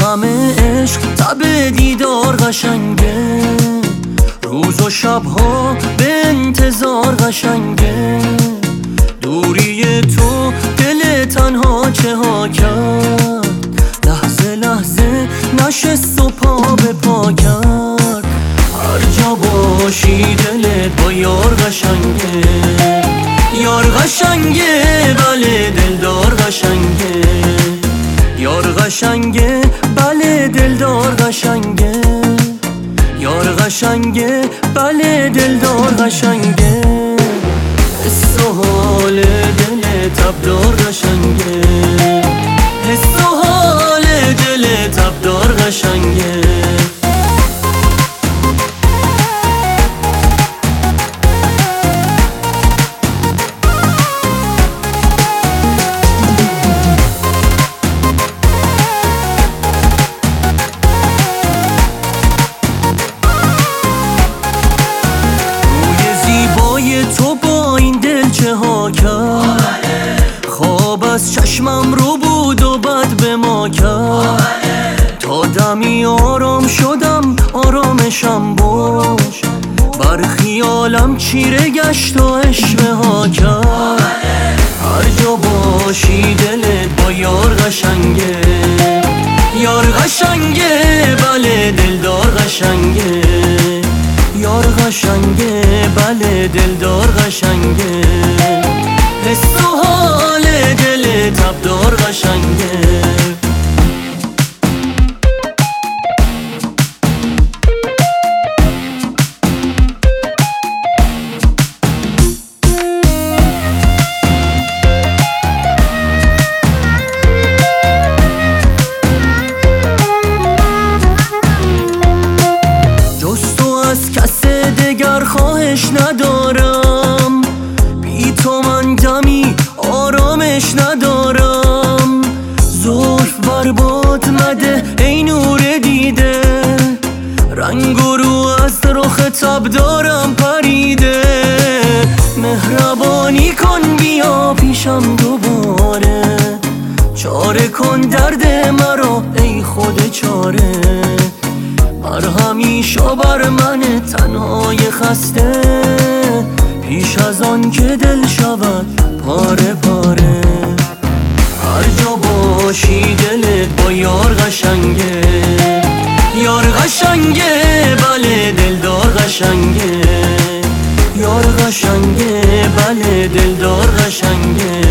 همه عشق تب دیدار قشنگه، روز و شبها به انتظار قشنگه، دوری تو دل تنها چه ها کرد، لحظه لحظه نشست و پا به پا کرد. هر جا باشی دلت با یار قشنگه، یار قشنگه بله دلدار قشنگه، یار قشنگه بله دلدار قشنگه، یار قشنگه بله دلدار قشنگه. حس و حال دل تبدار قشنگه، حس و حال دل تبدار قشنگه. تو با این دل چه ها کرد، خواب از چشمم رو بود و بد به ما کرد، تا دمی آرام شدم آرامشم باش، بر خیالم چیره گشت و عشوه ها کرد. هر جا باشی دلت با یار قشنگه، یار قشنگه بله دلدار قشنگه، یار قشنگه بله دلدار قشنگه. حس و حال دل تبدار قشنگه. از کس دگر خواهش ندارم، بی تو من دمی آرامش ندارم، زلف برباد مده ای نور دیده، رنگ و رو از رخ تبدارم پریده، مهربانی کن بیا پیشم دوباره، چاره کن درد مرا ای خود چاره، مرهمی شو بر من تنهای خسته، پیش از آن که دل شود پاره پاره. هر جا باشی دلت با یار قشنگه، یار قشنگه بله دلدار قشنگه، یار قشنگه بله دلدار قشنگه.